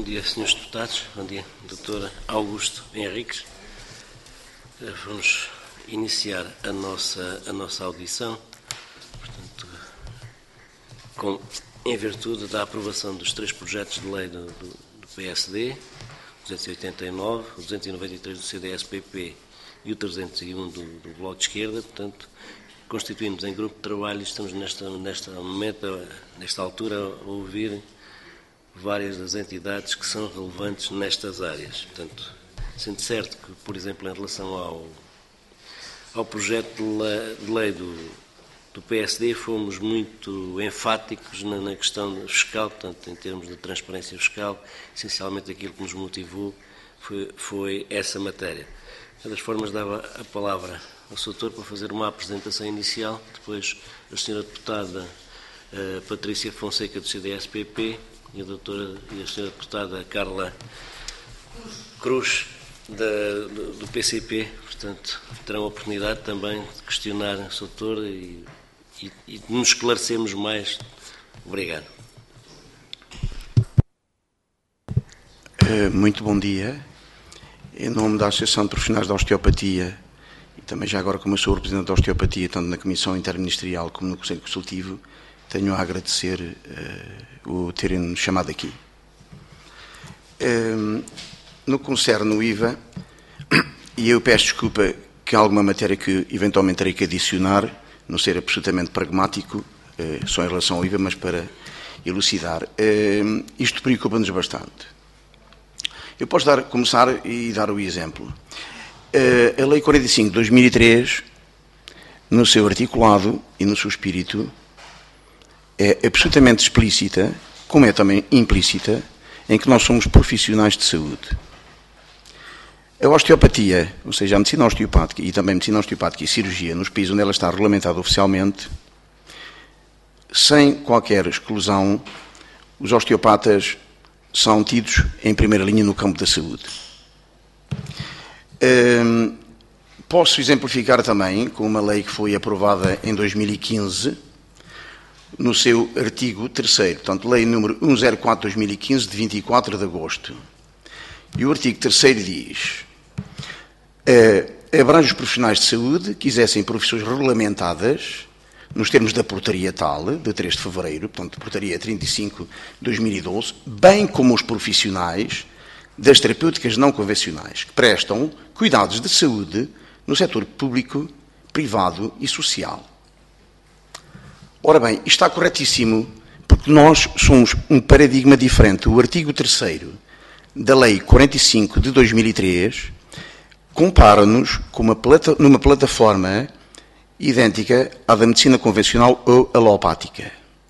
Bom dia, senhores deputados. Bom dia, Dr. Augusto Henriques. Vamos iniciar a nossa audição, portanto, em virtude da aprovação dos três projetos de lei do PSD, o 289, o 293 do CDS-PP e o 301 do Bloco de Esquerda. Portanto, constituímos em grupo de trabalho e estamos nesta altura a ouvir várias das entidades que são relevantes nestas áreas. Portanto, sendo certo que, por exemplo, em relação ao projeto de lei do PSD, fomos muito enfáticos na questão fiscal, portanto, em termos de transparência fiscal, essencialmente aquilo que nos motivou foi essa matéria. De todas as formas, dava a palavra ao Sr. Doutor para fazer uma apresentação inicial, depois a Sra. Deputada Patrícia Fonseca, do CDS-PP, e a Sra. Deputada Carla Cruz, do PCP. Portanto, terão a oportunidade também de questionar o Sr. Doutor e de nos esclarecermos mais. Obrigado. Muito bom dia. Em nome da Associação de Profissionais da Osteopatia, e também já agora como eu sou o representante da Osteopatia, tanto na Comissão Interministerial como no Conselho Consultivo, tenho a agradecer o terem-nos chamado aqui. No que concerne o IVA, e eu peço desculpa que há alguma matéria que eventualmente terei que adicionar, não ser absolutamente pragmático, só em relação ao IVA, mas para elucidar. Isto preocupa-nos bastante. Eu posso começar e dar o exemplo. A Lei 45 de 2003, no seu articulado e no seu espírito, é absolutamente explícita, como é também implícita, em que nós somos profissionais de saúde. A osteopatia, ou seja, a medicina osteopática e também a medicina osteopática e cirurgia, nos países onde ela está regulamentada oficialmente, sem qualquer exclusão, os osteopatas são tidos em primeira linha no campo da saúde. Posso exemplificar também com uma lei que foi aprovada em 2015, no seu artigo 3º, portanto, lei número 104/2015, de 24 de agosto. E o artigo 3º diz: abrange os profissionais de saúde que quisessem profissões regulamentadas, nos termos da portaria tal, de 3 de fevereiro, portanto, portaria 35/2012, bem como os profissionais das terapêuticas não convencionais, que prestam cuidados de saúde no setor público, privado e social. Ora bem, isto está corretíssimo, porque nós somos um paradigma diferente. O artigo 3º da Lei 45 de 2003 compara-nos numa plataforma idêntica à da medicina convencional ou alopática.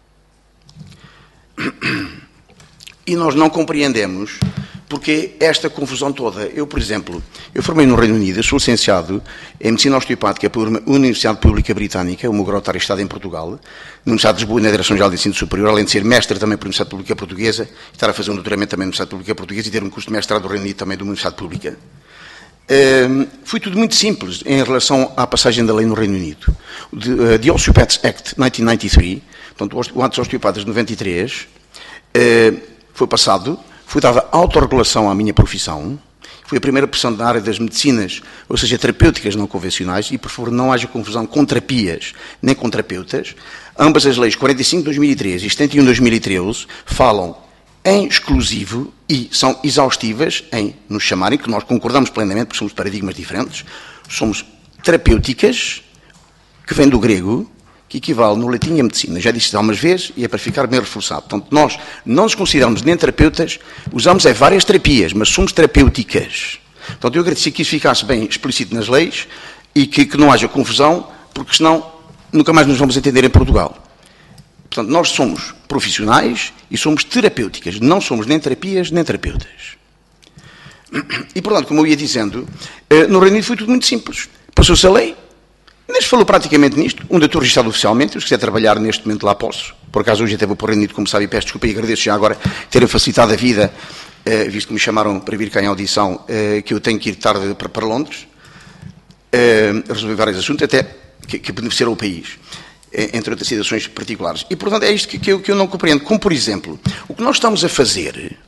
E nós não compreendemos porque esta confusão toda. Eu, por exemplo, formei no Reino Unido, eu sou licenciado em Medicina Osteopática por uma Universidade Pública Britânica, o meu grau está estado em Portugal, na Universidade de Lisboa, na Direção-Geral de Ensino Superior, além de ser mestre também por Universidade Pública Portuguesa, estar a fazer um doutoramento também na Universidade Pública Portuguesa e ter um curso de mestrado do Reino Unido também de uma Universidade Pública. Foi tudo muito simples em relação à passagem da lei no Reino Unido. The Osteopaths Act 1993, portanto, o Ato dos Osteopatas de 93, foi passado. Foi dada autorregulação à minha profissão, foi a primeira pressão na área das medicinas, ou seja, terapêuticas não convencionais, e por favor não haja confusão com terapias nem com terapeutas. Ambas as leis 45 de 2013 e 71 de 2013 falam em exclusivo e são exaustivas em nos chamarem, que nós concordamos plenamente, porque somos paradigmas diferentes, somos terapêuticas, que vem do grego, que equivale no latim à medicina. Já disse algumas vezes e é para ficar bem reforçado. Portanto, nós não nos consideramos nem terapeutas, usamos várias terapias, mas somos terapêuticas. Portanto, eu agradecia que isso ficasse bem explícito nas leis e que não haja confusão, porque senão nunca mais nos vamos entender em Portugal. Portanto, nós somos profissionais e somos terapêuticas, não somos nem terapias nem terapeutas. E, portanto, como eu ia dizendo, no Reino Unido foi tudo muito simples. Passou-se a lei. Nem se falou praticamente nisto. Onde eu estou registrado oficialmente, eu se quiser trabalhar neste momento lá posso. Por acaso hoje até vou para o Reino Unido, como sabe, e peço desculpa e agradeço já agora terem facilitado a vida, visto que me chamaram para vir cá em audição, que eu tenho que ir tarde para Londres, resolver vários assuntos, até que beneficiaram o país, entre outras situações particulares. E, portanto, é isto que eu não compreendo. Como, por exemplo, o que nós estamos a fazer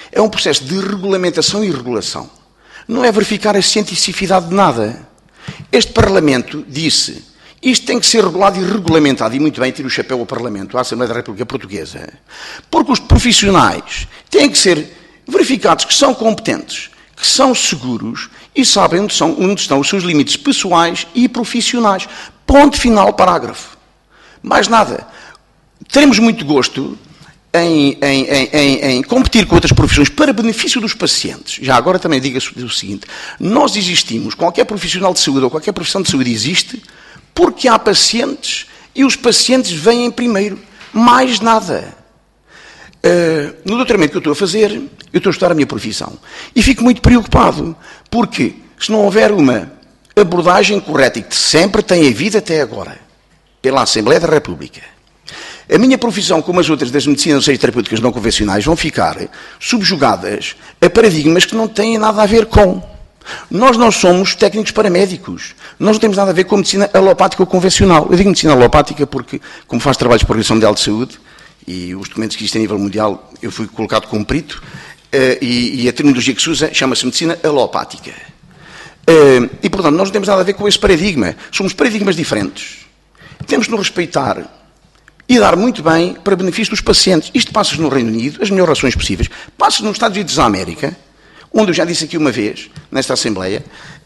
é um processo de regulamentação e regulação. Não é verificar a cientificidade de nada. Este Parlamento disse, isto tem que ser regulado e regulamentado, e muito bem, tiro o chapéu ao Parlamento, à Assembleia da República Portuguesa, porque os profissionais têm que ser verificados que são competentes, que são seguros e sabem onde estão os seus limites pessoais e profissionais. Ponto final, parágrafo. Mais nada. Teremos muito gosto em competir com outras profissões para benefício dos pacientes. Já agora também diga-se o seguinte, nós existimos, qualquer profissional de saúde ou qualquer profissão de saúde existe porque há pacientes e os pacientes vêm primeiro. Mais nada. No doutoramento que eu estou a fazer, eu estou a estudar a minha profissão e fico muito preocupado porque se não houver uma abordagem correta e que sempre tem havido até agora pela Assembleia da República, a minha profissão, como as outras das medicinas terapêuticas não convencionais, vão ficar subjugadas a paradigmas que não têm nada a ver com. Nós não somos técnicos paramédicos. Nós não temos nada a ver com medicina alopática ou convencional. Eu digo medicina alopática porque, como faço trabalhos de progressão mundial de saúde, e os documentos que existem a nível mundial, eu fui colocado como perito, e a terminologia que se usa chama-se medicina alopática. E, portanto, nós não temos nada a ver com esse paradigma. Somos paradigmas diferentes. Temos de nos respeitar e dar muito bem para benefício dos pacientes. Isto passa-se no Reino Unido, as melhores ações possíveis. Passa-se nos Estados Unidos da América, onde eu já disse aqui uma vez, nesta Assembleia,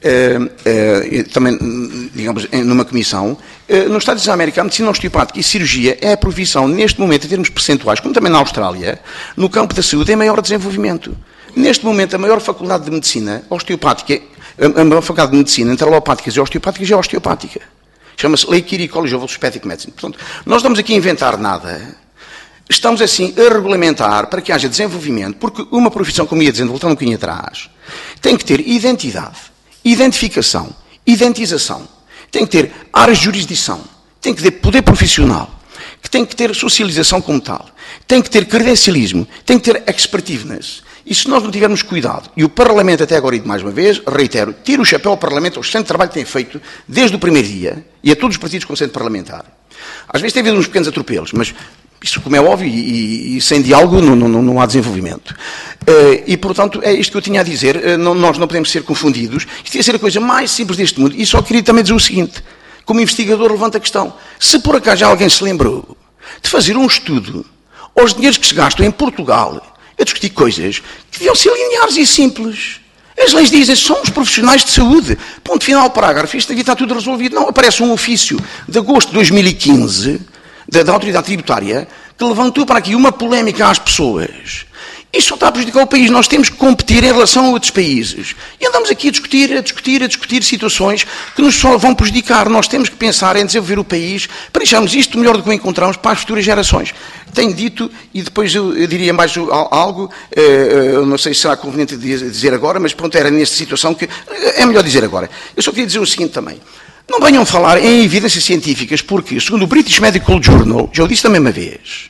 também, digamos, numa comissão, nos Estados Unidos da América, a medicina osteopática e cirurgia é a profissão, neste momento, em termos percentuais, como também na Austrália, no campo da saúde, em maior desenvolvimento. Neste momento, a maior faculdade de medicina osteopática, a maior faculdade de medicina entre alopáticas e osteopáticas é a osteopática. Chama-se Lake Erie College of Orthopedic Medicine. Portanto, nós estamos aqui a inventar nada. Estamos, assim, a regulamentar para que haja desenvolvimento, porque uma profissão, como ia dizendo, voltando um bocadinho atrás, tem que ter identidade, identificação, identização, tem que ter áreas de jurisdição, tem que ter poder profissional, que tem que ter socialização como tal, tem que ter credencialismo, tem que ter expertiveness. E se nós não tivermos cuidado, e o Parlamento até agora, e mais uma vez, reitero, tiro o chapéu ao Parlamento, ao excelente trabalho que tem feito desde o primeiro dia, e a todos os partidos com centro parlamentar. Às vezes tem havido uns pequenos atropelos, mas isso, como é óbvio, e sem diálogo não há desenvolvimento. E, portanto, é isto que eu tinha a dizer, nós não podemos ser confundidos, isto ia ser a coisa mais simples deste mundo, e só queria também dizer o seguinte, como investigador levanta a questão, se por acaso já alguém se lembrou de fazer um estudo aos dinheiros que se gastam em Portugal, a discutir coisas que deviam ser lineares e simples. As leis dizem, somos profissionais de saúde. Ponto final, parágrafo. Isto aqui está tudo resolvido. Não, aparece um ofício de agosto de 2015 da Autoridade Tributária que levantou para aqui uma polémica às pessoas. Isso só está a prejudicar o país. Nós temos que competir em relação a outros países. E andamos aqui a discutir situações que nos só vão prejudicar. Nós temos que pensar em desenvolver o país para deixarmos isto melhor do que o encontramos para as futuras gerações. Tenho dito, e depois eu diria mais algo, não sei se será conveniente dizer agora, mas pronto, era nesta situação que é melhor dizer agora. Eu só queria dizer o seguinte também. Não venham falar em evidências científicas, porque, segundo o British Medical Journal, já o disse também uma vez,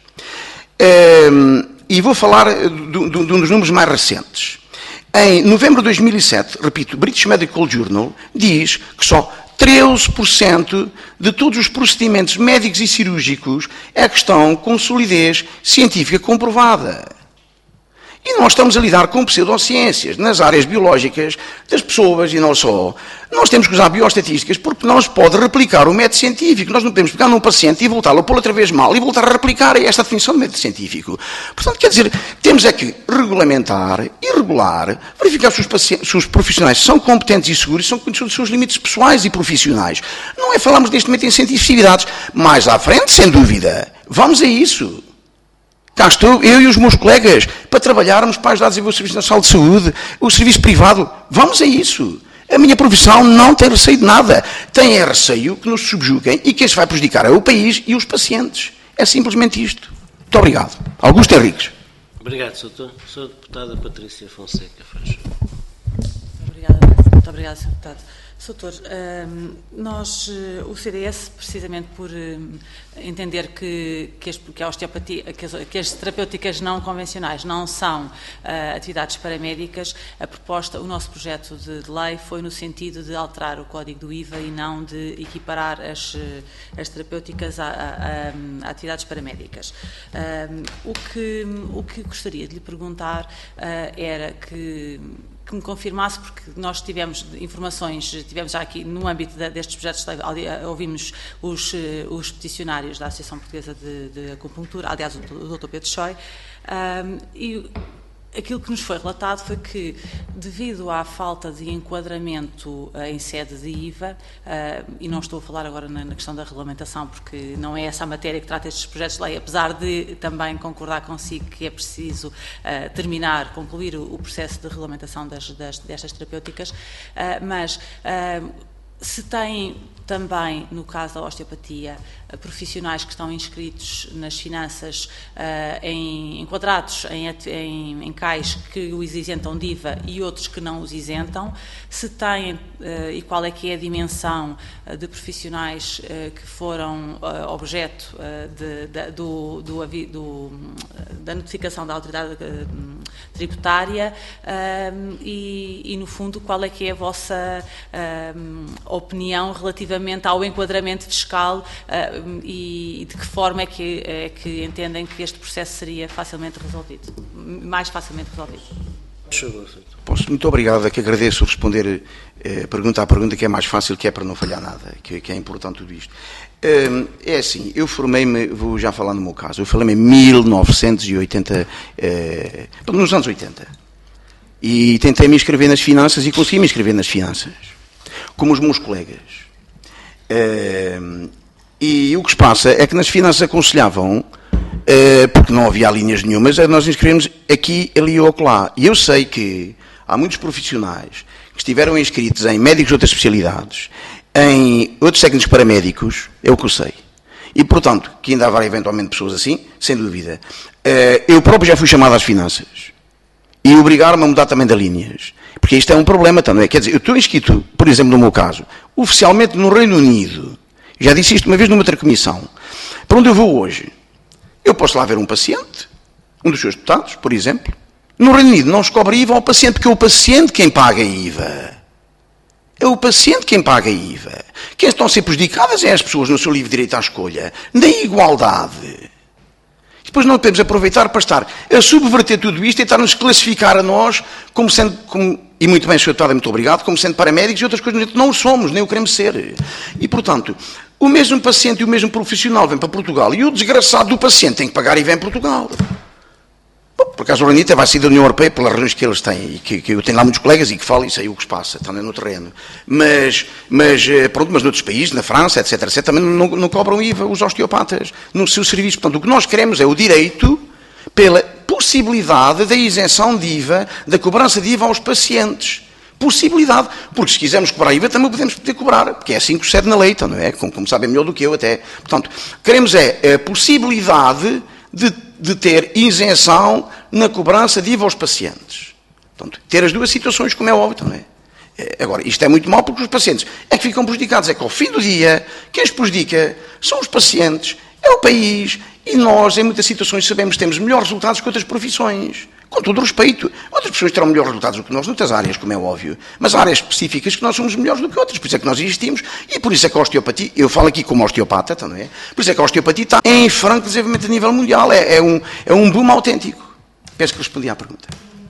e vou falar de um dos números mais recentes. Em novembro de 2007, repito, o British Medical Journal diz que só 13% de todos os procedimentos médicos e cirúrgicos é que estão com solidez científica comprovada. E nós estamos a lidar com pseudociências nas áreas biológicas das pessoas e não só. Nós temos que usar bioestatísticas porque não se pode replicar o método científico. Nós não podemos pegar num paciente e voltá-lo a pôr outra vez mal e voltar a replicar esta definição do método científico. Portanto, quer dizer, temos é que regulamentar e regular, verificar se os profissionais são competentes e seguros e são conhecidos dos seus limites pessoais e profissionais. Não é falarmos neste momento em cientificidades. Mais à frente, sem dúvida. Vamos a isso. Cá estou, eu e os meus colegas, para trabalharmos para ajudar a desenvolver o Serviço Nacional de Saúde, o serviço privado. Vamos a isso. A minha profissão não tem receio de nada. Tem receio que nos subjuguem e que quem se vai prejudicar é o país e os pacientes. É simplesmente isto. Muito obrigado. Augusto Henriques. Obrigado, Sr. Deputada Patrícia Fonseca. Muito obrigada, Sr. Deputado. Doutor, o CDS, precisamente por entender que a osteopatia, que as terapêuticas não convencionais não são atividades paramédicas, o nosso projeto de lei foi no sentido de alterar o código do IVA e não de equiparar as terapêuticas a atividades paramédicas. O que gostaria de lhe perguntar era que me confirmasse, porque nós tivemos informações, tivemos já aqui no âmbito destes projetos, ouvimos os peticionários da Associação Portuguesa de Acupuntura, aliás, o Dr. Pedro Choi, e aquilo que nos foi relatado foi que, devido à falta de enquadramento em sede de IVA, e não estou a falar agora na questão da regulamentação, porque não é essa a matéria que trata estes projetos de lei, apesar de também concordar consigo que é preciso concluir o processo de regulamentação destas terapêuticas, mas se tem também, no caso da osteopatia, profissionais que estão inscritos nas finanças, enquadrados em CAIs que os isentam de IVA e outros que não os isentam, se têm e qual é que é a dimensão de profissionais que foram objeto da notificação da autoridade tributária e, no fundo, qual é que é a vossa opinião relativamente ao enquadramento fiscal e de que forma é que entendem que este processo seria mais facilmente resolvido? Muito obrigado, é que agradeço responder a pergunta que é mais fácil, que é para não falhar nada, que é importante tudo isto. É assim, eu formei-me, vou já falar no meu caso, eu formei-me em 1980, nos anos 80, e tentei me inscrever nas finanças e consegui me inscrever nas finanças, como os meus colegas. E o que se passa é que nas finanças aconselhavam, porque não havia linhas nenhumas, nós inscrevemos aqui, ali ou acolá. E eu sei que há muitos profissionais que estiveram inscritos em médicos de outras especialidades, em outros técnicos paramédicos, é o que eu sei. E, portanto, que ainda haverá eventualmente pessoas assim, sem dúvida. Eu próprio já fui chamado às finanças. E obrigaram-me a mudar também de linhas. Porque isto é um problema também. Quer dizer, eu estou inscrito, por exemplo, no meu caso, oficialmente no Reino Unido. Já disse isto uma vez numa outra comissão. Para onde eu vou hoje? Eu posso lá ver um paciente, um dos seus deputados, por exemplo. No Reino Unido não se cobra IVA ao paciente, porque é o paciente quem paga IVA. É o paciente quem paga IVA. Quem estão a ser prejudicadas é as pessoas no seu livre direito à escolha, na igualdade. Depois não podemos aproveitar para estar a subverter tudo isto e tentar-nos classificar a nós como sendo, e muito bem, Sr. Deputado, muito obrigado, como sendo paramédicos e outras coisas. Não o somos, nem o queremos ser. E, portanto, o mesmo paciente e o mesmo profissional vem para Portugal e o desgraçado do paciente tem que pagar e vem para Portugal. Por acaso, o Reino Unido vai sair da União Europeia pelas razões que eles têm, e que eu tenho lá muitos colegas e que falo e sei o que se passa, também no terreno. Mas noutros países, na França, etc., também não cobram IVA os osteopatas no seu serviço. Portanto, o que nós queremos é o direito pela possibilidade da isenção de IVA, da cobrança de IVA aos pacientes. Possibilidade. Porque se quisermos cobrar IVA, também podemos poder cobrar, porque é assim que sucede na lei, não é? Como sabem melhor do que eu até. Portanto, queremos a possibilidade de ter isenção na cobrança de IVA aos pacientes. Portanto, ter as duas situações, como é óbvio, não é? Agora, isto é muito mal porque os pacientes é que ficam prejudicados. É que ao fim do dia, quem os prejudica são os pacientes, é o país, e nós, em muitas situações, sabemos que temos melhores resultados que outras profissões. Com todo o respeito. Outras pessoas terão melhores resultados do que nós, noutras áreas, como é óbvio. Mas há áreas específicas que nós somos melhores do que outras. Por isso é que nós existimos. E por isso é que a osteopatia, eu falo aqui como osteopata, não é? Por isso é que a osteopatia está em franco desenvolvimento a nível mundial. É um boom autêntico. Penso que respondi à pergunta.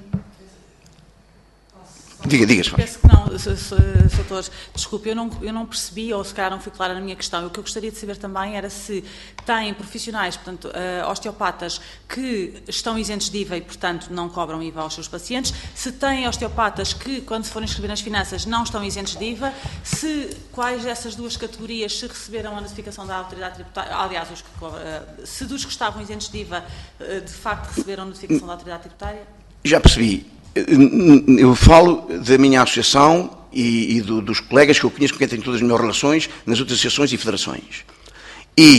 Diga, penso que não, Sr. Desculpe, eu não percebi, ou se calhar não fui clara na minha questão. O que eu gostaria de saber também era se têm profissionais, portanto, osteopatas que estão isentos de IVA e, portanto, não cobram IVA aos seus pacientes, se têm osteopatas que, quando se forem inscrever nas finanças, não estão isentos de IVA, quais dessas duas categorias se receberam a notificação da autoridade tributária, aliás, se dos que estavam isentos de IVA, de facto, receberam a notificação da autoridade tributária? Já percebi. Eu falo da minha associação e dos colegas que eu conheço, com quem tenho todas as melhores relações, nas outras associações e federações. E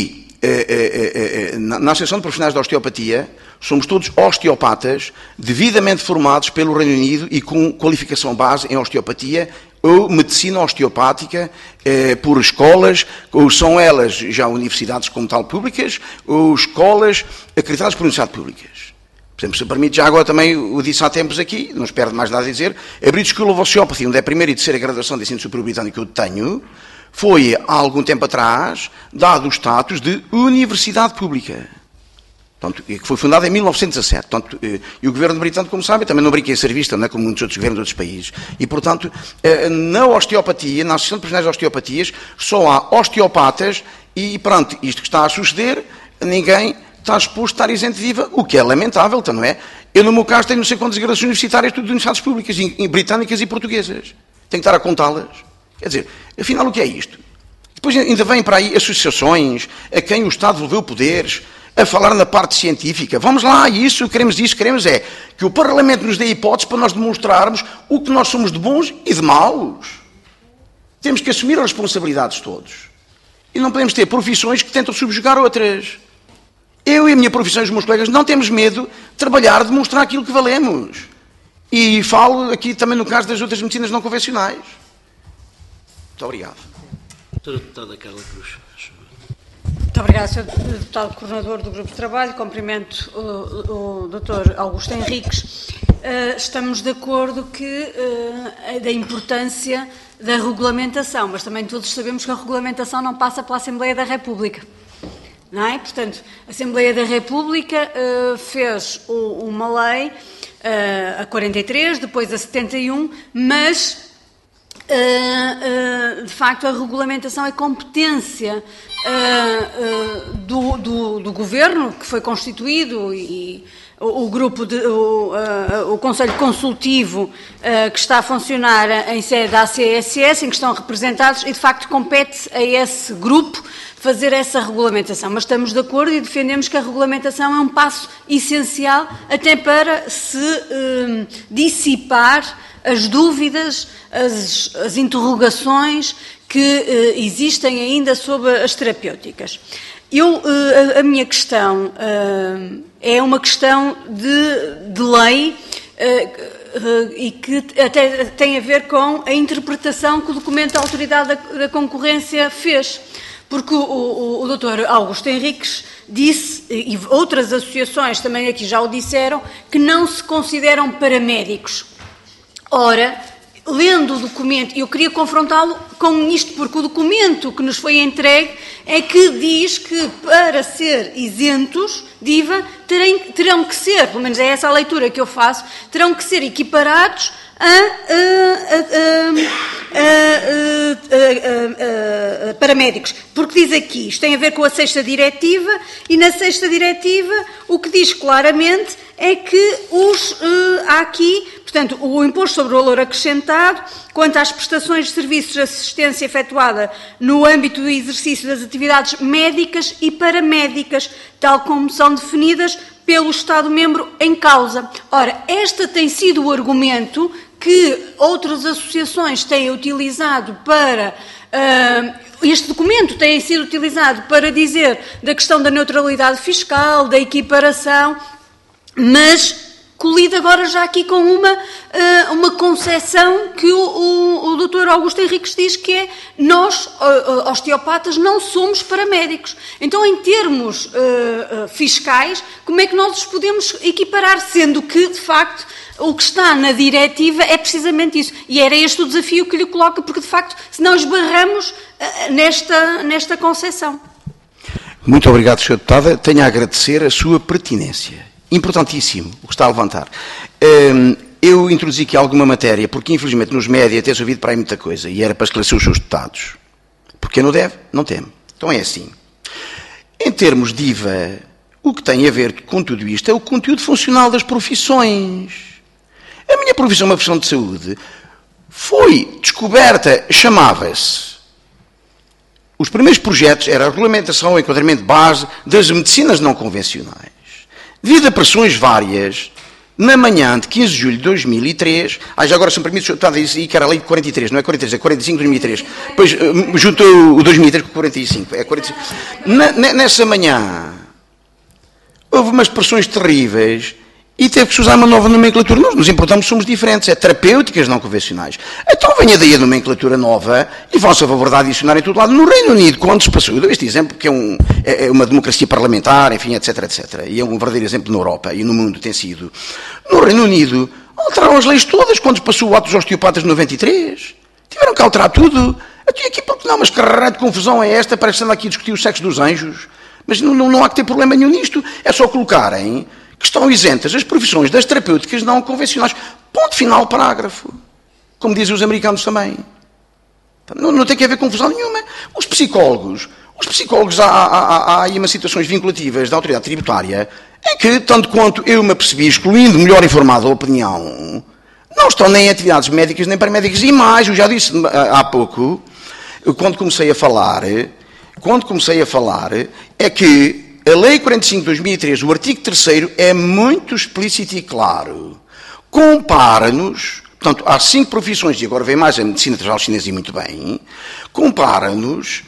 na Associação de Profissionais de Osteopatia, somos todos osteopatas, devidamente formados pelo Reino Unido e com qualificação base em osteopatia ou medicina osteopática, por escolas, ou são elas já universidades como tal públicas, ou escolas acreditadas por universidades públicas. Por exemplo, se permite, já agora também o disse há tempos aqui, não espero mais nada a dizer, a British School of Osteopathy, onde é a primeira e terceira graduação de ensino superior britânico que eu tenho, foi, há algum tempo atrás, dado o status de universidade pública. Portanto, que foi fundada em 1917. Portanto, e o governo britânico, como sabem, também não brinca em ser visto, não é como muitos outros governos de outros países. E, portanto, na osteopatia, na Associação de Profissionais de Osteopatias, só há osteopatas e, pronto, isto que está a suceder, ninguém está exposto a estar isento de IVA, o que é lamentável, então, não é? Eu, no meu caso, tenho não sei quantas graduações universitárias, tudo de universidades públicas, britânicas e portuguesas. Tenho que estar a contá-las. Quer dizer, afinal, o que é isto? Depois ainda vêm para aí associações a quem o Estado devolveu poderes, a falar na parte científica. Vamos lá, isso, queremos é que o Parlamento nos dê hipótese para nós demonstrarmos o que nós somos de bons e de maus. Temos que assumir as responsabilidades todos. E não podemos ter profissões que tentam subjugar outras. Eu e a minha profissão e os meus colegas não temos medo de trabalhar, de mostrar aquilo que valemos. E falo aqui também no caso das outras medicinas não convencionais. Muito obrigado. Doutora Deputada Carla Cruz. Muito obrigada, Sr. Deputado Coordenador do Grupo de Trabalho. Cumprimento o Dr. Augusto Henriques. Estamos de acordo da importância da regulamentação, mas também todos sabemos que a regulamentação não passa pela Assembleia da República. Não é? Portanto, a Assembleia da República fez uma lei, a 43, depois a 71, mas, de facto, a regulamentação é competência do Governo, que foi constituído, e o grupo, o Conselho Consultivo que está a funcionar em sede da ACSS, em que estão representados, e de facto compete a esse grupo fazer essa regulamentação. Mas estamos de acordo e defendemos que a regulamentação é um passo essencial até para se dissipar as dúvidas, as interrogações que existem ainda sobre as terapêuticas. A minha questão é uma questão de lei e que até tem a ver com a interpretação que o documento da Autoridade da Concorrência fez. Porque o Dr. Augusto Henriques disse, e outras associações também aqui já o disseram, que não se consideram paramédicos. Ora, lendo o documento, eu queria confrontá-lo com isto, porque o documento que nos foi entregue é que diz que para ser isentos de IVA terão que ser, pelo menos é essa a leitura que eu faço, terão que ser equiparados a paramédicos, porque diz aqui, isto tem a ver com a 6ª diretiva, e na 6ª diretiva o que diz claramente é que há aqui, portanto, o imposto sobre o valor acrescentado, quanto às prestações de serviços de assistência efetuada no âmbito do exercício das atividades médicas e paramédicas, tal como são definidas pelo Estado-membro em causa. Ora, este tem sido o argumento que outras associações têm utilizado para... este documento tem sido utilizado para dizer da questão da neutralidade fiscal, da equiparação, mas colide agora já aqui com uma concepção que o Dr. Augusto Henriques diz que é nós, osteopatas, não somos paramédicos. Então, em termos fiscais, como é que nós os podemos equiparar, sendo que, de facto, o que está na diretiva é precisamente isso. E era este o desafio que lhe coloca, porque, de facto, senão esbarramos nesta concepção. Muito obrigado, Sr. Deputada. Tenho a agradecer a sua pertinência. Importantíssimo o que está a levantar. Eu introduzi aqui alguma matéria, porque infelizmente nos média tem-se ouvido para aí muita coisa, e era para esclarecer os seus deputados. Porque não deve, não teme. Então é assim. Em termos de IVA, o que tem a ver com tudo isto é o conteúdo funcional das profissões. A minha profissão, uma profissão de saúde, foi descoberta, chamava-se. Os primeiros projetos eram a regulamentação, o enquadramento base das medicinas não convencionais. Devido a pressões várias, na manhã de 15 de julho de 2003, já agora, se me permite, está a dizer que era a lei de 43, não é 43, é 45 de 2003, depois juntou o 2003 com o 45, é 45. Nessa manhã, houve umas pressões terríveis e teve que se usar uma nova nomenclatura. Nós nos importamos, somos diferentes, é terapêuticas não convencionais. Então venha daí a nomenclatura nova e faça a favor de adicionar em todo lado. No Reino Unido, quando se passou, eu dou este exemplo que é uma democracia parlamentar, enfim, etc, etc. E é um verdadeiro exemplo na Europa e no mundo tem sido. No Reino Unido, alteraram as leis todas quando se passou o ato dos osteopatas de 93. Tiveram que alterar tudo. Até aqui, porque não, mas que carreira de confusão é esta? Parece que anda aqui a discutir o sexo dos anjos. Mas não há que ter problema nenhum nisto. É só colocarem que estão isentas as profissões das terapêuticas não convencionais. Ponto final, parágrafo. Como dizem os americanos também. Não tem que haver confusão nenhuma. Os psicólogos, há aí umas situações vinculativas da autoridade tributária em que, tanto quanto eu me apercebi, excluindo melhor informada opinião, não estão nem em atividades médicas nem paramédicas. E mais, eu já disse há pouco, quando comecei a falar, é que a Lei 45 de 2003, o artigo 3º, é muito explícito e claro. Compara-nos, portanto, há 5 profissões, e agora vem mais a medicina tradicional chinesa e muito bem, compara-nos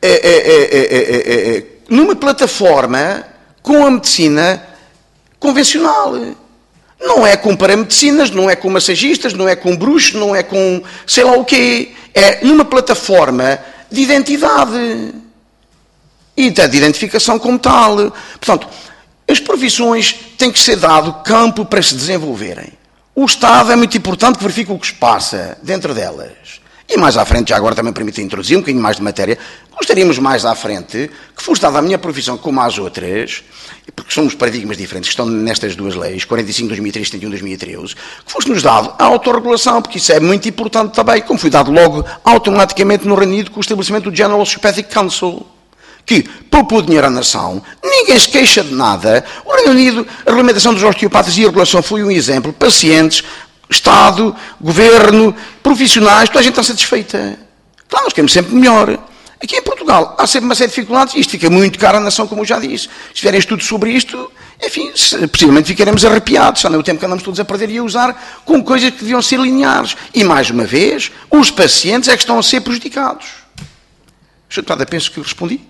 numa plataforma com a medicina convencional. Não é com paramedicinas, não é com massagistas, não é com bruxos, não é com sei lá o quê. É numa plataforma de identidade. E de identificação como tal. Portanto, as profissões têm que ser dado campo para se desenvolverem. O Estado é muito importante que verifique o que se passa dentro delas. E mais à frente, já agora também permite introduzir um bocadinho mais de matéria, gostaríamos mais à frente que fosse dada a minha profissão como às outras, porque somos paradigmas diferentes que estão nestas duas leis, 45 de 2003 e 71 de 2013, que fosse-nos dado a autorregulação, porque isso é muito importante também, como foi dado logo automaticamente no Reino Unido com o estabelecimento do General Osteopathic Council, que poupou dinheiro à nação, ninguém se queixa de nada. O Reino Unido, a regulamentação dos osteopatas e a regulação foi um exemplo. Pacientes, Estado, Governo, profissionais, toda a gente está satisfeita. Claro, nós queremos sempre melhor. Aqui em Portugal há sempre uma série de dificuldades e isto fica muito caro à nação, como eu já disse. Se fizerem estudo sobre isto, enfim, possivelmente ficaremos arrepiados. Já não é o tempo que andamos todos a perder e a usar com coisas que deviam ser lineares. E, mais uma vez, os pacientes é que estão a ser prejudicados. Deputada, penso que eu respondi.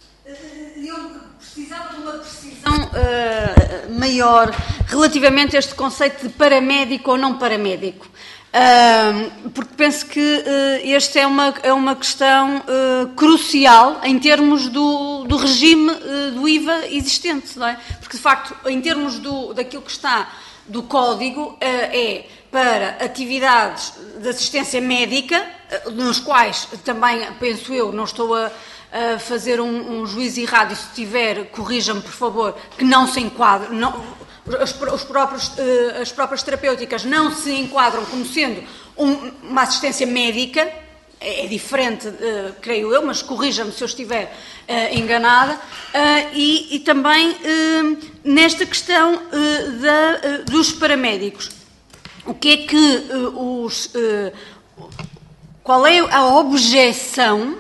Maior relativamente a este conceito de paramédico ou não paramédico, porque penso que esta é uma questão crucial em termos do regime do IVA existente, não é? Porque de facto, em termos daquilo que está do código, é para atividades de assistência médica, nos quais também, penso eu, não estou a fazer um juízo errado, e se tiver, corrija-me, por favor, que não se enquadra, as próprias terapêuticas não se enquadram como sendo uma assistência médica, é diferente, creio eu, mas corrija-me se eu estiver enganada, e também nesta questão dos paramédicos. O que é que qual é a objeção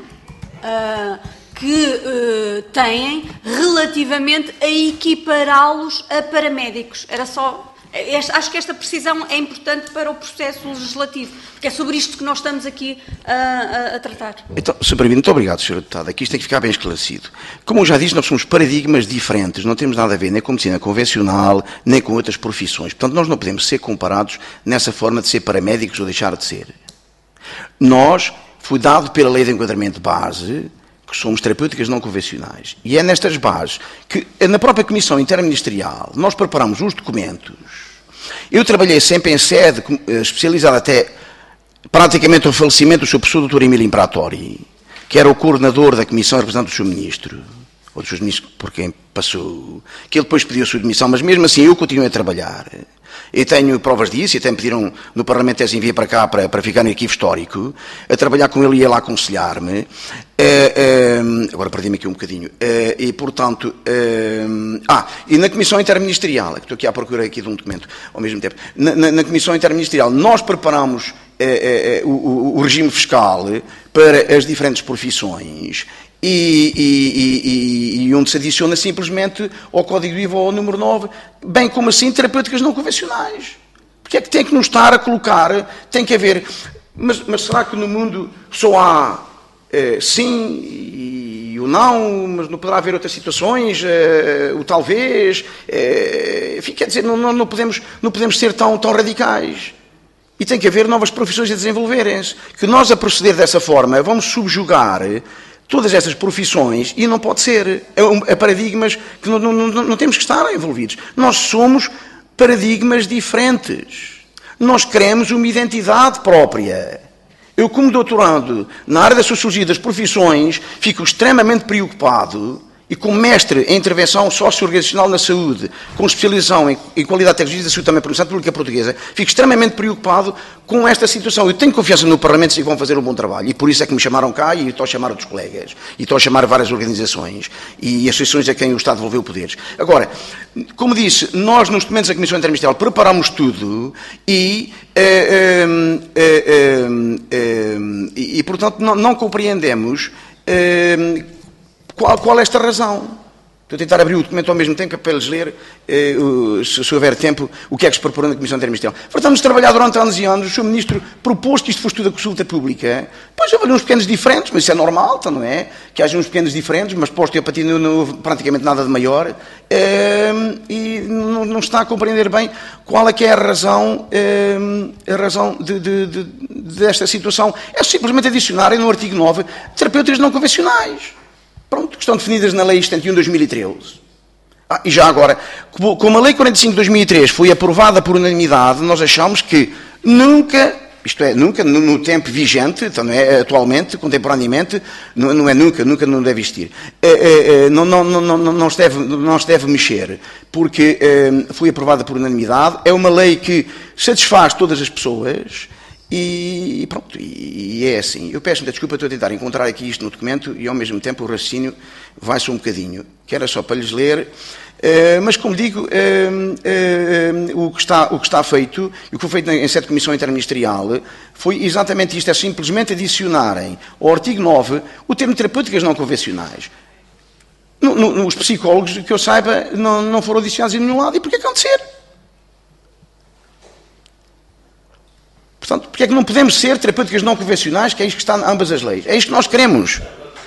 que têm relativamente a equipará-los a paramédicos? Era só... acho que esta precisão é importante para o processo legislativo, porque é sobre isto que nós estamos aqui a tratar. Então, Sr. Primeiro, muito obrigado, Sr. Deputado. Aqui isto tem que ficar bem esclarecido. Como eu já disse, nós somos paradigmas diferentes, não temos nada a ver nem com medicina convencional, nem com outras profissões. Portanto, nós não podemos ser comparados nessa forma de ser paramédicos ou deixar de ser. Nós, foi dado pela Lei de Enquadramento de Base, que somos terapêuticas não convencionais. E é nestas bases que, na própria Comissão Interministerial, nós preparamos os documentos. Eu trabalhei sempre em sede especializada até praticamente ao falecimento do Sr. Professor Dr. Emílio Imperatori, que era o coordenador da Comissão representante do Sr. Ministro, ou dos seus ministros por quem passou, que ele depois pediu a sua demissão, mas mesmo assim eu continuei a trabalhar. Eu tenho provas disso, e até me pediram no Parlamento essa envia para cá para ficar no arquivo histórico, a trabalhar com ele e ele a aconselhar-me. Agora perdi-me aqui um bocadinho. E, portanto... e na Comissão Interministerial, que estou aqui à procura aqui de um documento ao mesmo tempo, na Comissão Interministerial nós preparamos o regime fiscal para as diferentes profissões e onde se adiciona simplesmente ao Código do IVA ou ao número 9, bem como assim terapêuticas não convencionais. Porque é que tem que nos estar a colocar, tem que haver... Mas será que no mundo só há sim e o não, mas não poderá haver outras situações, o talvez? Quer dizer, não podemos ser tão radicais. E tem que haver novas profissões a desenvolverem-se. Que nós, a proceder dessa forma, vamos subjugar todas essas profissões e não pode ser. É paradigmas que não temos que estar envolvidos. Nós somos paradigmas diferentes. Nós queremos uma identidade própria. Eu, como doutorando na área da Sociologia das Profissões, fico extremamente preocupado, e como mestre em intervenção socio-organizacional na saúde, com especialização em qualidade tecnológica da saúde também pela Universidade Pública Portuguesa, fico extremamente preocupado com esta situação. Eu tenho confiança no Parlamento que vão fazer um bom trabalho, e por isso é que me chamaram cá, e estou a chamar outros colegas, e estou a chamar várias organizações, e associações a quem o Estado devolveu poderes. Agora, como disse, nós nos documentos da Comissão Interministerial preparámos tudo, e portanto, não compreendemos qual é esta razão. Estou a tentar abrir o documento ao mesmo tempo para eles ler, se houver tempo, o que é que se propõe na Comissão Interministerial. Fartamos de trabalhar durante anos e anos, o Sr. Ministro propôs que isto fosse tudo a consulta pública, depois houve uns pequenos diferentes, mas isso é normal, não é? Que haja uns pequenos diferentes, mas para a osteopatia não houve praticamente nada de maior, e não está a compreender bem qual é que é a razão desta situação. É simplesmente adicionarem no artigo 9 terapêuticas não convencionais. Pronto, que estão definidas na Lei 71 de 2013. E já agora, como a Lei 45 de 2003 foi aprovada por unanimidade, nós achamos que nunca, isto é, nunca, no tempo vigente, então não é, atualmente, contemporaneamente, não é nunca não deve existir. Não se deve mexer, porque foi aprovada por unanimidade, é uma lei que satisfaz todas as pessoas. E pronto, e é assim. Eu peço muita desculpa, estou a tentar encontrar aqui isto no documento e ao mesmo tempo o raciocínio vai-se um bocadinho, que era só para lhes ler, mas como digo, o que está feito, e o que foi feito em sede de Comissão Interministerial, foi exatamente isto, é simplesmente adicionarem ao artigo 9 o termo terapêuticas não convencionais. Os psicólogos, que eu saiba, não foram adicionados em nenhum lado, e por que acontecer? Portanto, porque é que não podemos ser terapêuticas não convencionais, que é isto que está em ambas as leis? É isto que nós queremos.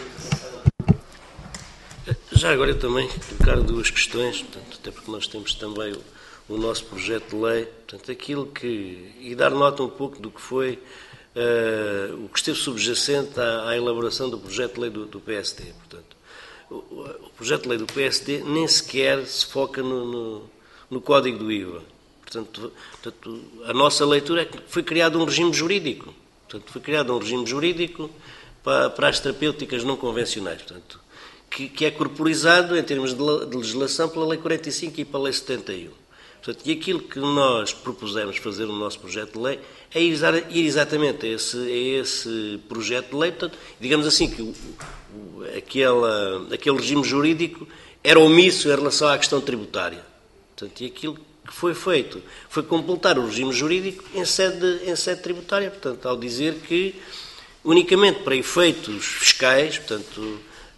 Já agora eu também colocar duas questões, portanto, até porque nós temos também o nosso projeto de lei, portanto, aquilo que... e dar nota um pouco do que foi o que esteve subjacente à elaboração do projeto de lei do PSD. Portanto, o projeto de lei do PSD nem sequer se foca no Código do IVA. Portanto, a nossa leitura é que foi criado um regime jurídico. Portanto, foi criado um regime jurídico para as terapêuticas não convencionais. Portanto, que é corporizado em termos de legislação pela Lei 45 e pela Lei 71. Portanto, e aquilo que nós propusemos fazer no nosso projeto de lei é ir exatamente a esse projeto de lei. Portanto, digamos assim, que aquele regime jurídico era omisso em relação à questão tributária. Portanto, e aquilo que foi feito foi completar o regime jurídico em sede tributária, portanto, ao dizer que unicamente para efeitos fiscais, portanto,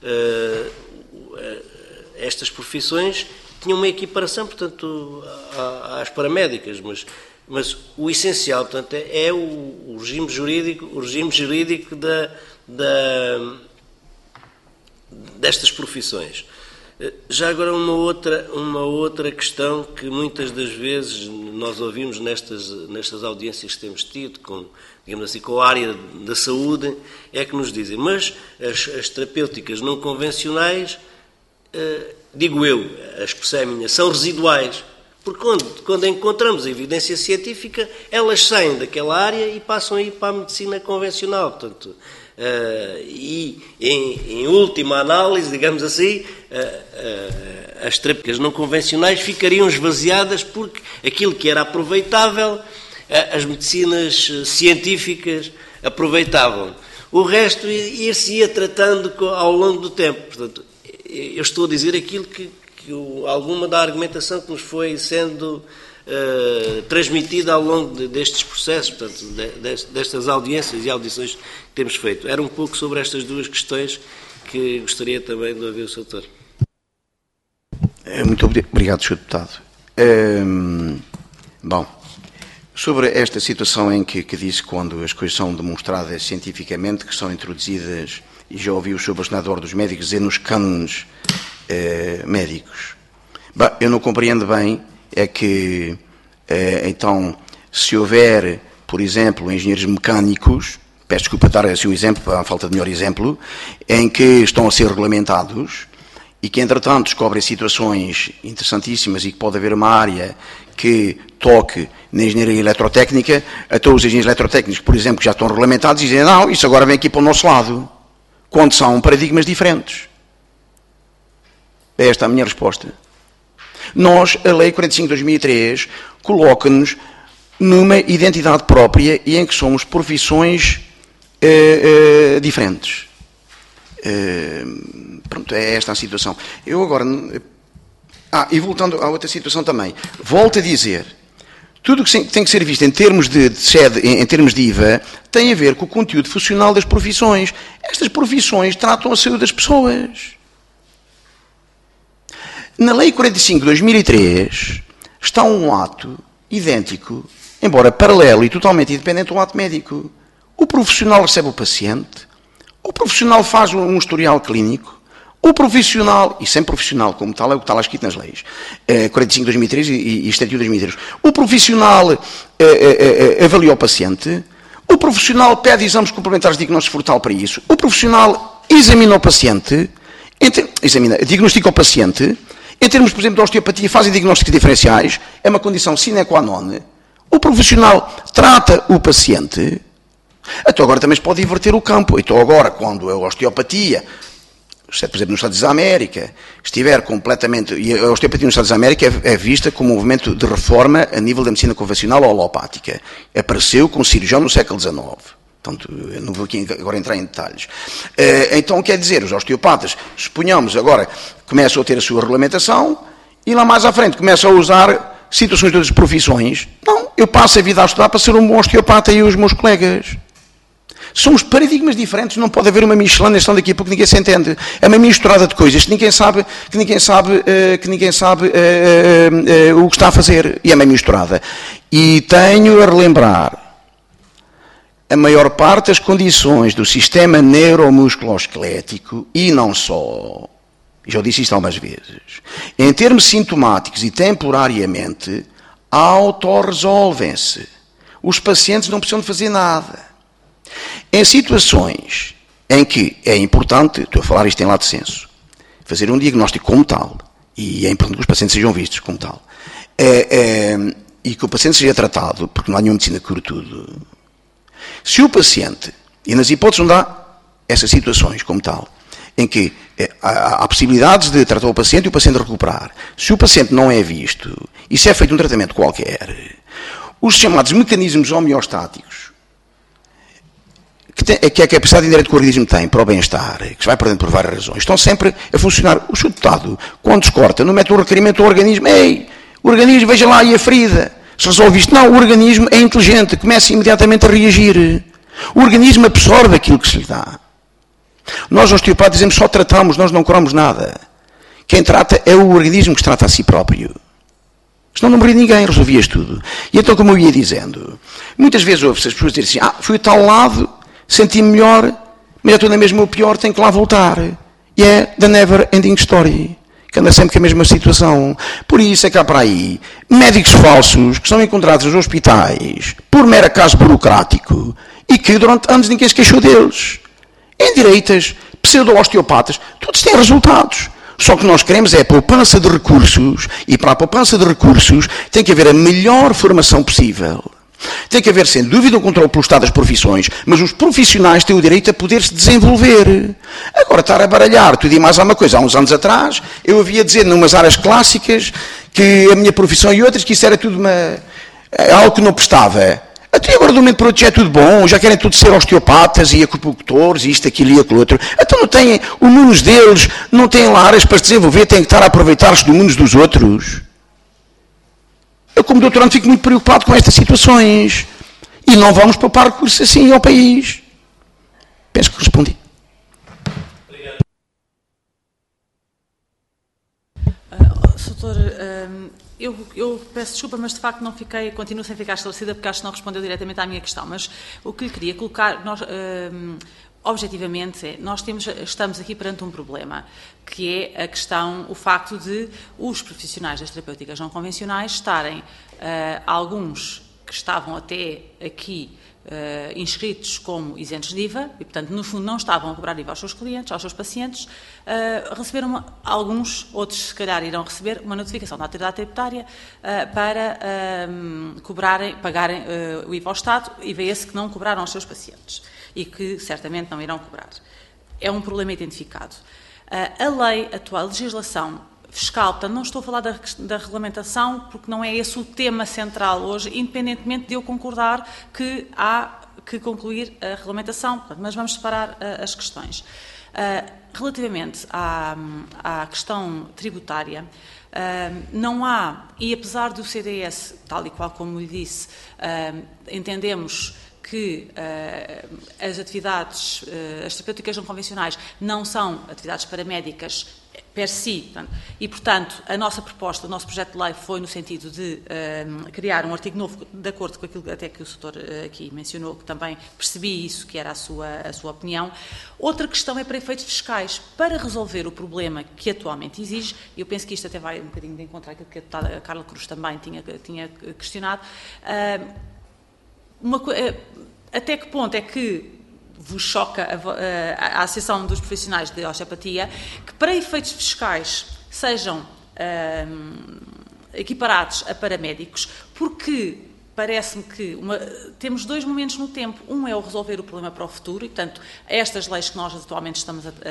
estas profissões tinham uma equiparação, portanto, às paramédicas, mas o essencial, portanto, é o regime jurídico destas profissões. Já agora uma outra questão que muitas das vezes nós ouvimos nestas audiências que temos tido, digamos assim, com a área da saúde, é que nos dizem, mas as terapêuticas não convencionais, digo eu, a expressão é minha, são residuais, porque quando encontramos a evidência científica, elas saem daquela área e passam a ir para a medicina convencional, portanto... e em última análise, digamos assim, as terapêuticas não convencionais ficariam esvaziadas porque aquilo que era aproveitável, as medicinas científicas aproveitavam. O resto ir-se-ia tratando ao longo do tempo. Portanto, eu estou a dizer aquilo que alguma da argumentação que nos foi sendo transmitida ao longo destes processos, portanto, destas audiências e audições que temos feito. Era um pouco sobre estas duas questões que gostaria também de ouvir o Sr. Doutor. Muito obrigado, Sr. Deputado. Bom, sobre esta situação em que disse quando as coisas são demonstradas cientificamente, que são introduzidas, e já ouvi o Sr. Bastidor dos médicos dizer nos cânones médicos. Bom, eu não compreendo bem é que, então, se houver, por exemplo, engenheiros mecânicos, peço desculpa dar assim um exemplo, à falta de melhor exemplo, em que estão a ser regulamentados e que, entretanto, descobrem situações interessantíssimas e que pode haver uma área que toque na engenharia eletrotécnica, até os engenheiros eletrotécnicos, por exemplo, que já estão regulamentados, dizem, não, isso agora vem aqui para o nosso lado, quando são paradigmas diferentes. Esta é a minha resposta. Nós, a Lei 45 de 2003, coloca-nos numa identidade própria e em que somos profissões diferentes. Pronto, é esta a situação. Eu agora... e voltando à outra situação também, volto a dizer, tudo o que tem que ser visto em termos de sede, em termos de IVA, tem a ver com o conteúdo funcional das profissões. Estas profissões tratam a saúde das pessoas. Na Lei 45 de 2003 está um ato idêntico, embora paralelo e totalmente independente do ato médico. O profissional recebe o paciente, o profissional faz um historial clínico, o profissional, e sem profissional como tal, é o que está lá escrito nas leis, 45 de 2003 e Estatuto de 2003, o profissional avalia o paciente, o profissional pede exames complementares de diagnóstico frutal para isso, o profissional examina o paciente, diagnostica o paciente, em termos, por exemplo, de osteopatia, fazem diagnósticos diferenciais, é uma condição sine qua non. O profissional trata o paciente, então agora também se pode inverter o campo. Então agora, quando a osteopatia, por exemplo, nos Estados da América, estiver completamente... E a osteopatia nos Estados da América é vista como um movimento de reforma a nível da medicina convencional ou alopática. Apareceu com o cirurgião no século XIX. Portanto, eu não vou aqui agora entrar em detalhes. Então, quer dizer, os osteopatas, suponhamos agora, começam a ter a sua regulamentação e lá mais à frente começam a usar situações de outras profissões. Não, eu passo a vida a estudar para ser um bom osteopata e os meus colegas. Somos paradigmas diferentes, não pode haver uma miscelânea, estão daqui a pouco ninguém se entende. É uma misturada de coisas que ninguém sabe o que está a fazer. E é uma misturada. E tenho a relembrar, a maior parte das condições do sistema neuromusculoesquelético, e não só, já disse isto algumas vezes, em termos sintomáticos e temporariamente, autorresolvem-se. Os pacientes não precisam de fazer nada. Em situações em que é importante, estou a falar isto em lado senso, fazer um diagnóstico como tal, e é importante que os pacientes sejam vistos como tal, e que o paciente seja tratado, porque não há nenhuma medicina que cure tudo. Se o paciente, e nas hipóteses onde há essas situações como tal, em que há possibilidades de tratar o paciente e o paciente recuperar, se o paciente não é visto, e se é feito um tratamento qualquer, os chamados mecanismos homeostáticos, que é a capacidade inerente que o organismo tem para o bem-estar, que se vai perdendo por várias razões, estão sempre a funcionar. O deputado, quando descorta, não mete um requerimento ao organismo, o organismo, veja lá aí a ferida, se resolve isto. Não, o organismo é inteligente, começa imediatamente a reagir. O organismo absorve aquilo que se lhe dá. Nós, osteopatas, dizemos só tratamos, nós não curamos nada. Quem trata é o organismo que se trata a si próprio. Senão não morria ninguém, resolvias tudo. E então, como eu ia dizendo, muitas vezes ouve-se as pessoas dizerem assim, fui a tal lado, senti-me melhor, mas já estou na mesma ou pior, tenho que lá voltar. E é the never ending story, que anda sempre com a mesma situação. Por isso é que há para aí médicos falsos que são encontrados nos hospitais por mero acaso burocrático e que durante anos ninguém se queixou deles. Endireitas, pseudo-osteopatas, todos têm resultados. Só que nós queremos é a poupança de recursos, e para a poupança de recursos tem que haver a melhor formação possível. Tem que haver, sem dúvida, um controle pelo Estado das profissões, mas os profissionais têm o direito a poder-se desenvolver. Agora, estar a baralhar tudo e mais alguma coisa. Há uns anos atrás, eu havia dizer, numas áreas clássicas, que a minha profissão e outras, que isso era tudo algo que não prestava. Até agora, de um momento para o outro, já é tudo bom, já querem tudo ser osteopatas e acupuntores, isto, aquilo e aquilo outro. Então não têm, o mundo deles não têm lá áreas para se desenvolver, têm que estar a aproveitar-se do mundo dos outros. Eu, como doutorando, fico muito preocupado com estas situações. E não vamos poupar recursos assim ao país. Penso que respondi. Doutor, eu peço desculpa, mas de facto não fiquei, continuo sem ficar esclarecida, porque acho que não respondeu diretamente à minha questão, mas o que lhe queria colocar, nós, objetivamente, nós estamos aqui perante um problema, que é a questão, o facto de os profissionais das terapêuticas não convencionais estarem, alguns que estavam até aqui inscritos como isentos de IVA, e portanto no fundo não estavam a cobrar IVA aos seus clientes, aos seus pacientes, receberam alguns, outros se calhar irão receber uma notificação da autoridade tributária para pagarem o IVA ao Estado, IVA esse que não cobraram aos seus pacientes e que certamente não irão cobrar. É um problema identificado. A lei atual, a legislação fiscal, portanto, não estou a falar da regulamentação, porque não é esse o tema central hoje, independentemente de eu concordar que há que concluir a regulamentação, portanto, mas vamos separar as questões. Relativamente à questão tributária, não há, e apesar do CDS, tal e qual como lhe disse, entendemos que as atividades, as terapêuticas não convencionais não são atividades paramédicas per si, e portanto a nossa proposta, o nosso projeto de lei foi no sentido de criar um artigo novo de acordo com aquilo até que o Sr. aqui mencionou, que também percebi isso, que era a sua opinião. Outra questão é para efeitos fiscais. Para resolver o problema que atualmente exige, e eu penso que isto até vai um bocadinho de encontro àquilo que a deputada Carla Cruz também tinha questionado, até que ponto é que vos choca a Associação dos Profissionais de Osteopatia que para efeitos fiscais sejam equiparados a paramédicos, porque parece-me que temos dois momentos no tempo. Um é o resolver o problema para o futuro, e, portanto, estas leis que nós atualmente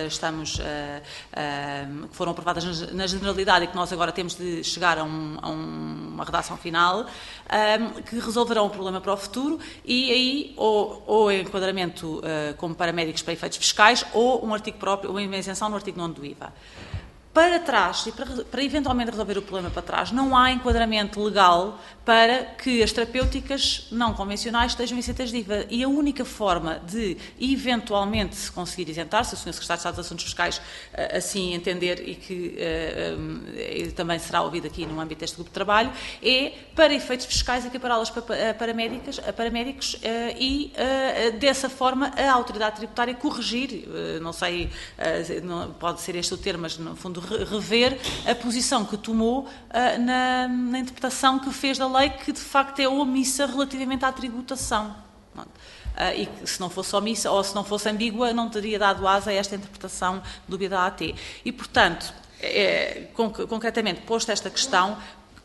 que foram aprovadas na generalidade e que nós agora temos de chegar a uma redação final, que resolverão o problema para o futuro, e aí ou enquadramento como paramédicos para efeitos fiscais, ou um artigo próprio, ou uma isenção no artigo 9 do IVA. Para trás, e para eventualmente resolver o problema para trás, não há enquadramento legal para que as terapêuticas não convencionais estejam isentas de IVA. E a única forma de eventualmente se conseguir isentar, se o Sr. Secretário de Estado dos Assuntos Fiscais assim entender, e que também será ouvido aqui no âmbito deste grupo de trabalho, é para efeitos fiscais equipará-las a paramédicos e dessa forma a autoridade tributária corrigir, não sei, pode ser este o termo, mas no fundo rever a posição que tomou na interpretação que fez da lei, que de facto é omissa relativamente à tributação. E que se não fosse omissa, ou se não fosse ambígua, não teria dado asa a esta interpretação dúbia da AT. E, portanto, concretamente, posto esta questão,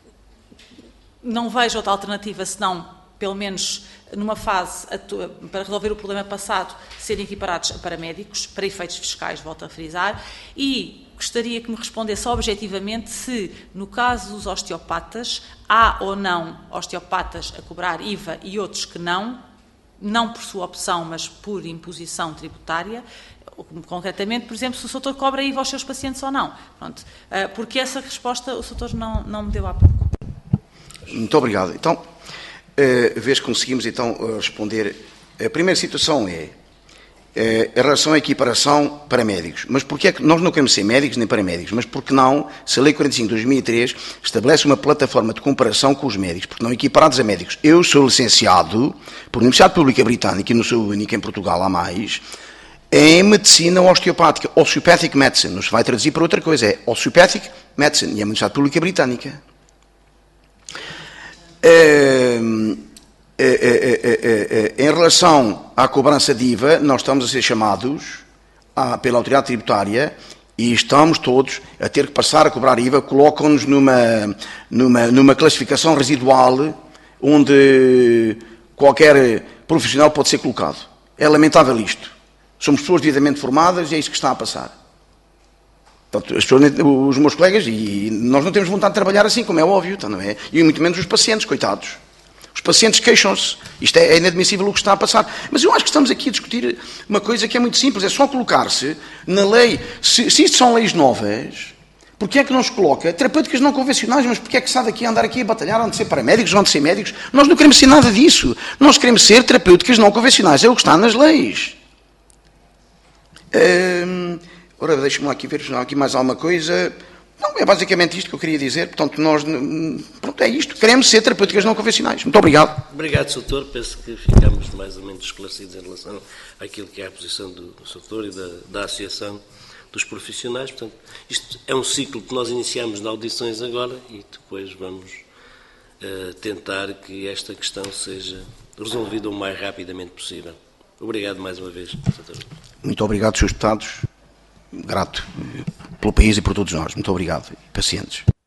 não vejo outra alternativa senão, pelo menos numa fase, para resolver o problema passado, serem equiparados a paramédicos, para efeitos fiscais, volto a frisar, e gostaria que me respondesse objetivamente se, no caso dos osteopatas, há ou não osteopatas a cobrar IVA e outros que não por sua opção, mas por imposição tributária. Concretamente, por exemplo, se o Sr. cobra IVA aos seus pacientes ou não. Pronto, porque essa resposta o Sr. não me deu há pouco. Muito obrigado. Então, vês que conseguimos então responder. A primeira situação é em relação à equiparação para médicos. Mas porquê é que nós não queremos ser médicos nem paramédicos? Mas porque não, se a Lei 45 de 2003 estabelece uma plataforma de comparação com os médicos, porque não equiparados a médicos. Eu sou licenciado por Universidade Pública Britânica, e não sou o único em Portugal, há mais, em medicina osteopática, Osteopathic Medicine. Não se vai traduzir para outra coisa, é Osteopathic Medicine, e é a Universidade Pública Britânica. Em relação à cobrança de IVA, nós estamos a ser chamados pela autoridade tributária e estamos todos a ter que passar a cobrar IVA, colocam-nos numa classificação residual onde qualquer profissional pode ser colocado. É lamentável isto. Somos pessoas devidamente formadas e é isso que está a passar. Portanto, os meus colegas, e nós não temos vontade de trabalhar assim, como é óbvio, não é? E muito menos os pacientes, coitados. Os pacientes queixam-se. Isto é inadmissível o que está a passar. Mas eu acho que estamos aqui a discutir uma coisa que é muito simples. É só colocar-se na lei. Se isto são leis novas, porquê é que não se coloca terapêuticas não convencionais? Mas porquê é que sabe andar aqui a batalhar onde ser paramédicos, onde ser médicos? Nós não queremos ser nada disso. Nós queremos ser terapêuticas não convencionais. É o que está nas leis. Ora, deixa-me lá aqui ver aqui mais alguma coisa. Não, é basicamente isto que eu queria dizer. Portanto, pronto, é isto. Queremos ser terapêuticas não convencionais. Muito obrigado. Obrigado, Sr. Doutor. Penso que ficamos mais ou menos esclarecidos em relação àquilo que é a posição do Sr. Doutor e da Associação dos Profissionais. Portanto, isto é um ciclo que nós iniciamos de audições agora e depois vamos tentar que esta questão seja resolvida o mais rapidamente possível. Obrigado mais uma vez, Sr. Doutor. Muito obrigado, Srs. Deputados. Grato pelo país e por todos nós. Muito obrigado. Pacientes.